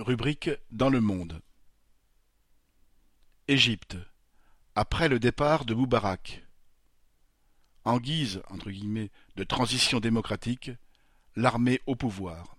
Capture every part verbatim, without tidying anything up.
Rubrique dans le monde. Égypte. Après le départ de Moubarak. En guise, entre guillemets, de transition démocratique, l'armée au pouvoir.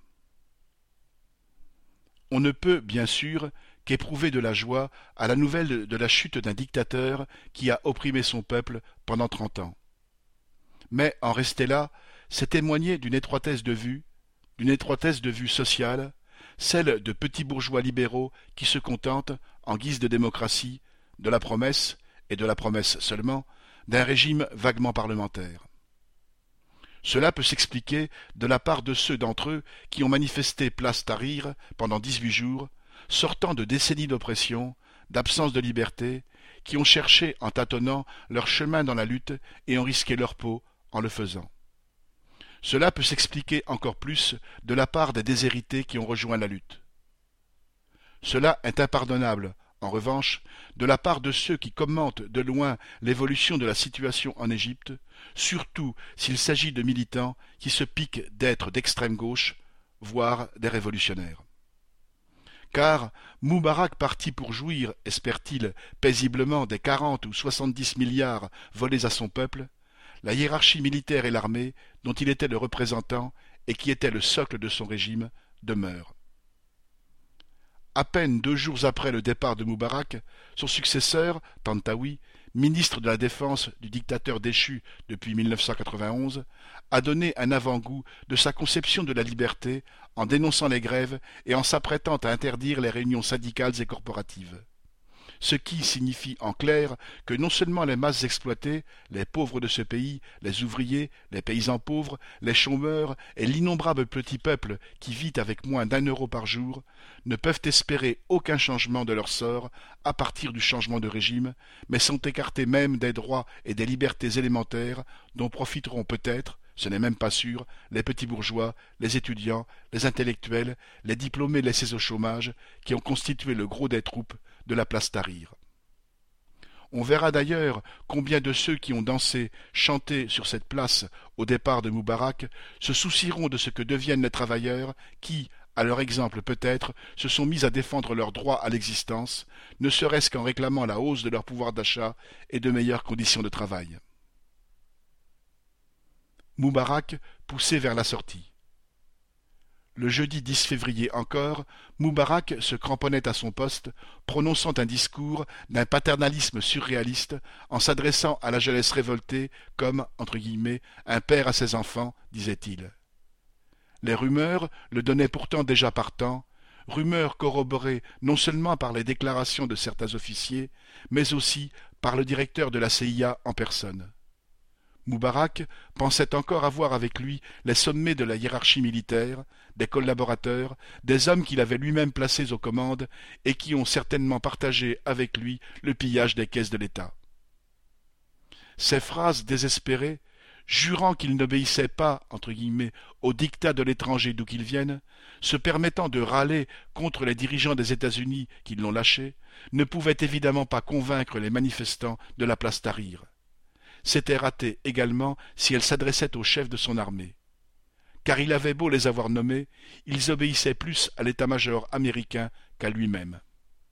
On ne peut, bien sûr, qu'éprouver de la joie à la nouvelle de la chute d'un dictateur qui a opprimé son peuple pendant trente ans. Mais en rester là, c'est témoigner d'une étroitesse de vue, d'une étroitesse de vue sociale, celle de petits bourgeois libéraux qui se contentent, en guise de démocratie, de la promesse, et de la promesse seulement, d'un régime vaguement parlementaire. Cela peut s'expliquer de la part de ceux d'entre eux qui ont manifesté place Tahrir pendant dix-huit jours, sortant de décennies d'oppression, d'absence de liberté, qui ont cherché en tâtonnant leur chemin dans la lutte et ont risqué leur peau en le faisant. Cela peut s'expliquer encore plus de la part des déshérités qui ont rejoint la lutte. Cela est impardonnable, en revanche, de la part de ceux qui commentent de loin l'évolution de la situation en Égypte, surtout s'il s'agit de militants qui se piquent d'être d'extrême gauche, voire des révolutionnaires. Car Moubarak parti pour jouir, espère-t-il, paisiblement des quarante ou soixante-dix milliards volés à son peuple, la hiérarchie militaire et l'armée, dont il était le représentant et qui était le socle de son régime, demeurent. À peine deux jours après le départ de Moubarak, son successeur, Tantawi, ministre de la Défense du dictateur déchu depuis mille neuf cent quatre-vingt-onze, a donné un avant-goût de sa conception de la liberté en dénonçant les grèves et en s'apprêtant à interdire les réunions syndicales et corporatives. Ce qui signifie en clair que non seulement les masses exploitées, les pauvres de ce pays, les ouvriers, les paysans pauvres, les chômeurs et l'innombrable petit peuple qui vit avec moins d'un euro par jour ne peuvent espérer aucun changement de leur sort à partir du changement de régime, mais sont écartés même des droits et des libertés élémentaires dont profiteront peut-être, ce n'est même pas sûr, les petits bourgeois, les étudiants, les intellectuels, les diplômés laissés au chômage, qui ont constitué le gros des troupes de la place Tahrir. On verra d'ailleurs combien de ceux qui ont dansé, chanté sur cette place au départ de Moubarak se soucieront de ce que deviennent les travailleurs qui, à leur exemple peut-être, se sont mis à défendre leur droit à l'existence, ne serait-ce qu'en réclamant la hausse de leur pouvoir d'achat et de meilleures conditions de travail. Moubarak poussé vers la sortie. Le jeudi dix février encore, Moubarak se cramponnait à son poste, prononçant un discours d'un paternalisme surréaliste, en s'adressant à la jeunesse révoltée comme, entre guillemets, un père à ses enfants, disait-il. Les rumeurs le donnaient pourtant déjà partant, rumeurs corroborées non seulement par les déclarations de certains officiers, mais aussi par le directeur de la C I A en personne. Moubarak pensait encore avoir avec lui les sommets de la hiérarchie militaire, des collaborateurs, des hommes qu'il avait lui-même placés aux commandes et qui ont certainement partagé avec lui le pillage des caisses de l'État. Ces phrases désespérées, jurant qu'il n'obéissait pas, entre guillemets, au diktat de l'étranger d'où qu'il vienne, se permettant de râler contre les dirigeants des États-Unis qui l'ont lâché, ne pouvaient évidemment pas convaincre les manifestants de la place Tahrir. C'était raté également si elle s'adressait au chef de son armée. Car il avait beau les avoir nommés, ils obéissaient plus à l'état-major américain qu'à lui-même.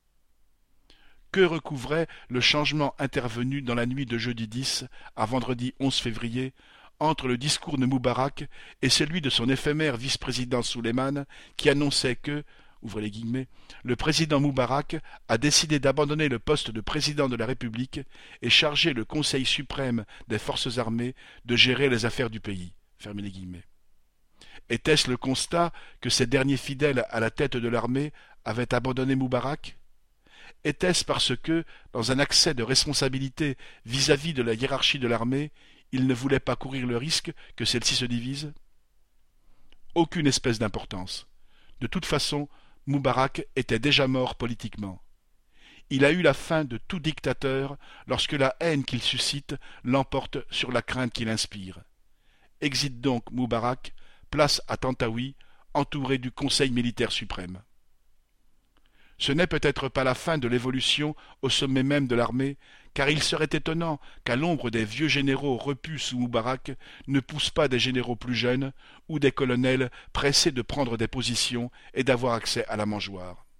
Que recouvrait le changement intervenu dans la nuit de jeudi dix à vendredi onze février entre le discours de Moubarak et celui de son éphémère vice-président Souleymane qui annonçait que, ouvrez les guillemets, le président Moubarak a décidé d'abandonner le poste de président de la République et charger le Conseil suprême des forces armées de gérer les affaires du pays. Fermez les guillemets. Était-ce le constat que ces derniers fidèles à la tête de l'armée avaient abandonné Moubarak? Était-ce parce que, dans un accès de responsabilité vis-à-vis de la hiérarchie de l'armée, ils ne voulaient pas courir le risque que celle-ci se divise? Aucune espèce d'importance. De toute façon, Moubarak était déjà mort politiquement. Il a eu la fin de tout dictateur lorsque la haine qu'il suscite l'emporte sur la crainte qu'il inspire. Exit donc Moubarak, place à Tantawi, entouré du Conseil militaire suprême. Ce n'est peut-être pas la fin de l'évolution au sommet même de l'armée, car il serait étonnant qu'à l'ombre des vieux généraux repus sous Moubarak ne poussent pas des généraux plus jeunes ou des colonels pressés de prendre des positions et d'avoir accès à la mangeoire.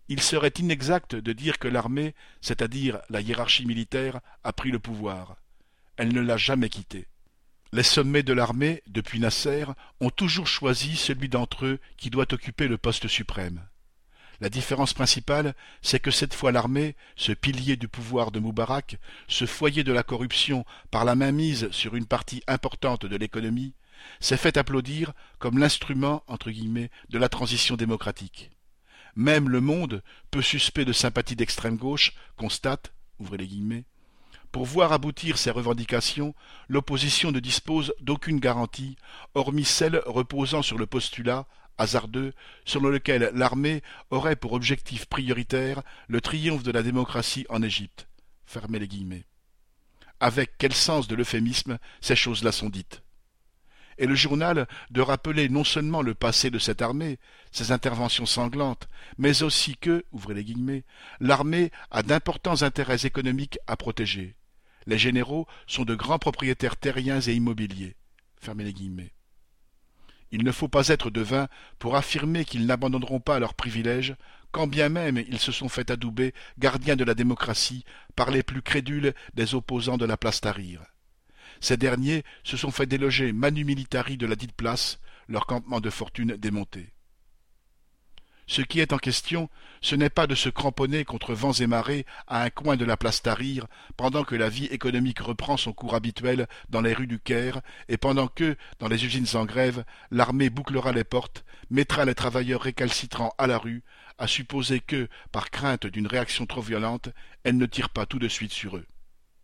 il serait inexact de dire que l'armée, c'est-à-dire la hiérarchie militaire, a pris le pouvoir. Elle ne l'a jamais quitté. Les sommets de l'armée, depuis Nasser, ont toujours choisi celui d'entre eux qui doit occuper le poste suprême. La différence principale, c'est que cette fois l'armée, ce pilier du pouvoir de Moubarak, ce foyer de la corruption par la mainmise sur une partie importante de l'économie, s'est fait applaudir comme l'instrument, entre guillemets, de la transition démocratique. Même Le Monde, peu suspect de sympathie d'extrême gauche, constate, ouvrez les guillemets, pour voir aboutir ces revendications, l'opposition ne dispose d'aucune garantie, hormis celle reposant sur le postulat, hasardeux, selon lequel l'armée aurait pour objectif prioritaire le triomphe de la démocratie en Égypte. Fermez les guillemets. Avec quel sens de l'euphémisme ces choses-là sont dites. Et le journal de rappeler non seulement le passé de cette armée, ses interventions sanglantes, mais aussi que, ouvrez les guillemets, l'armée a d'importants intérêts économiques à protéger. Les généraux sont de grands propriétaires terriens et immobiliers. Fermez les guillemets. Il ne faut pas être devin pour affirmer qu'ils n'abandonneront pas leurs privilèges, quand bien même ils se sont fait adouber gardiens de la démocratie par les plus crédules des opposants de la place Tahrir. Ces derniers se sont fait déloger manu militari de la dite place, leur campement de fortune démonté. Ce qui est en question, ce n'est pas de se cramponner contre vents et marées à un coin de la place Tahrir, pendant que la vie économique reprend son cours habituel dans les rues du Caire, et pendant que, dans les usines en grève, l'armée bouclera les portes, mettra les travailleurs récalcitrants à la rue, à supposer que, par crainte d'une réaction trop violente, elle ne tire pas tout de suite sur eux.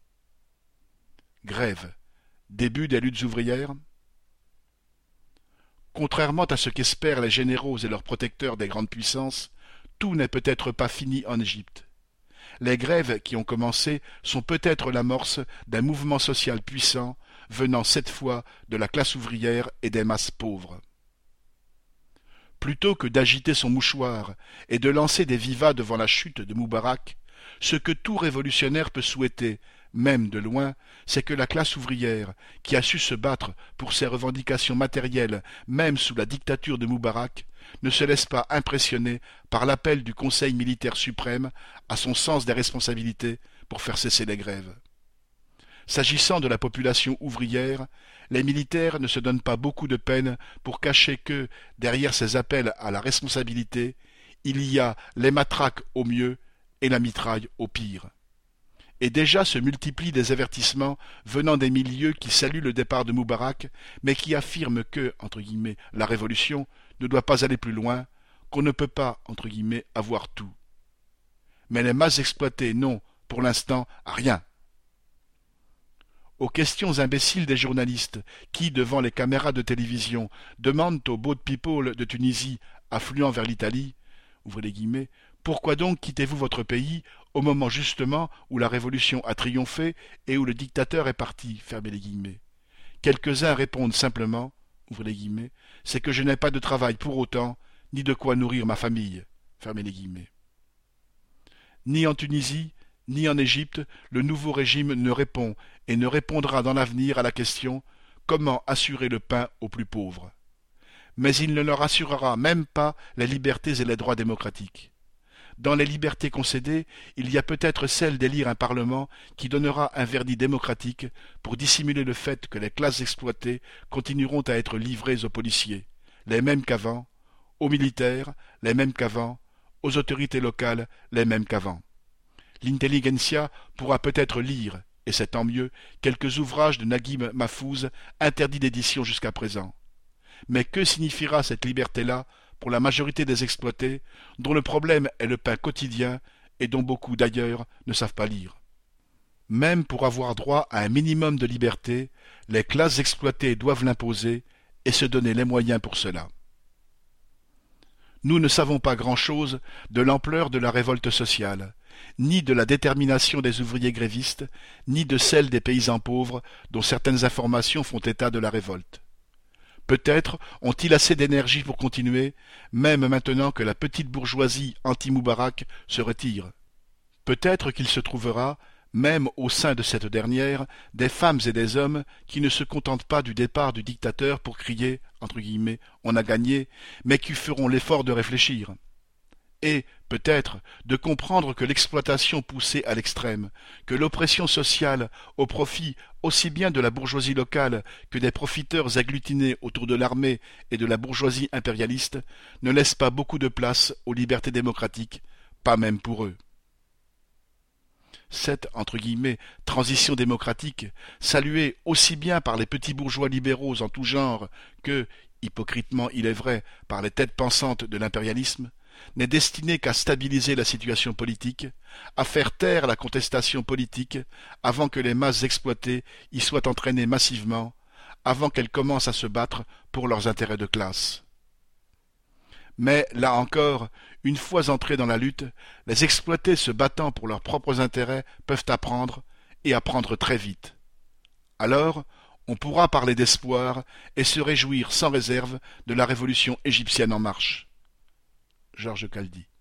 Grève. Début des luttes ouvrières. Contrairement à ce qu'espèrent les généraux et leurs protecteurs des grandes puissances, tout n'est peut-être pas fini en Égypte. Les grèves qui ont commencé sont peut-être l'amorce d'un mouvement social puissant venant cette fois de la classe ouvrière et des masses pauvres. Plutôt que d'agiter son mouchoir et de lancer des vivats devant la chute de Moubarak, ce que tout révolutionnaire peut souhaiter, même de loin, c'est que la classe ouvrière, qui a su se battre pour ses revendications matérielles même sous la dictature de Moubarak, ne se laisse pas impressionner par l'appel du Conseil militaire suprême à son sens des responsabilités pour faire cesser les grèves. S'agissant de la population ouvrière, les militaires ne se donnent pas beaucoup de peine pour cacher que, derrière ces appels à la responsabilité, il y a les matraques au mieux et la mitraille au pire. Et déjà se multiplient des avertissements venant des milieux qui saluent le départ de Moubarak, mais qui affirment que, entre guillemets, la révolution ne doit pas aller plus loin, qu'on ne peut pas, entre guillemets, avoir tout. Mais les masses exploitées n'ont, pour l'instant, rien. Aux questions imbéciles des journalistes qui, devant les caméras de télévision, demandent aux boat people de Tunisie, affluant vers l'Italie, ouvrez les guillemets, pourquoi donc quittez-vous votre pays au moment justement où la révolution a triomphé et où le dictateur est parti, fermez les guillemets. Quelques-uns répondent simplement, ouvrez les guillemets, c'est que je n'ai pas de travail pour autant, ni de quoi nourrir ma famille, fermez les guillemets. Ni en Tunisie, ni en Égypte, le nouveau régime ne répond et ne répondra dans l'avenir à la question comment assurer le pain aux plus pauvres. Mais il ne leur assurera même pas les libertés et les droits démocratiques. Dans les libertés concédées, il y a peut-être celle d'élire un parlement qui donnera un verdict démocratique pour dissimuler le fait que les classes exploitées continueront à être livrées aux policiers, les mêmes qu'avant, aux militaires, les mêmes qu'avant, aux autorités locales, les mêmes qu'avant. L'intelligentsia pourra peut-être lire, et c'est tant mieux, quelques ouvrages de Naguib Mahfouz interdits d'édition jusqu'à présent. Mais que signifiera cette liberté-là pour la majorité des exploités, dont le problème est le pain quotidien et dont beaucoup d'ailleurs ne savent pas lire. Même pour avoir droit à un minimum de liberté, les classes exploitées doivent l'imposer et se donner les moyens pour cela. Nous ne savons pas grand-chose de l'ampleur de la révolte sociale, ni de la détermination des ouvriers grévistes, ni de celle des paysans pauvres dont certaines informations font état de la révolte. Peut-être ont-ils assez d'énergie pour continuer, même maintenant que la petite bourgeoisie anti-Moubarak se retire. Peut-être qu'il se trouvera, même au sein de cette dernière, des femmes et des hommes qui ne se contentent pas du départ du dictateur pour crier, entre guillemets, on a gagné, mais qui feront l'effort de réfléchir. et, peut-être, de comprendre que l'exploitation poussée à l'extrême, que l'oppression sociale au profit aussi bien de la bourgeoisie locale que des profiteurs agglutinés autour de l'armée et de la bourgeoisie impérialiste ne laisse pas beaucoup de place aux libertés démocratiques, pas même pour eux. Cette entre guillemets, transition démocratique, saluée aussi bien par les petits bourgeois libéraux en tout genre que, hypocritement il est vrai, par les têtes pensantes de l'impérialisme, n'est destinée qu'à stabiliser la situation politique, à faire taire la contestation politique avant que les masses exploitées y soient entraînées massivement, avant qu'elles commencent à se battre pour leurs intérêts de classe. Mais, là encore, une fois entrés dans la lutte, les exploités se battant pour leurs propres intérêts peuvent apprendre, et apprendre très vite. Alors, on pourra parler d'espoir et se réjouir sans réserve de la révolution égyptienne en marche. Georges Caldy.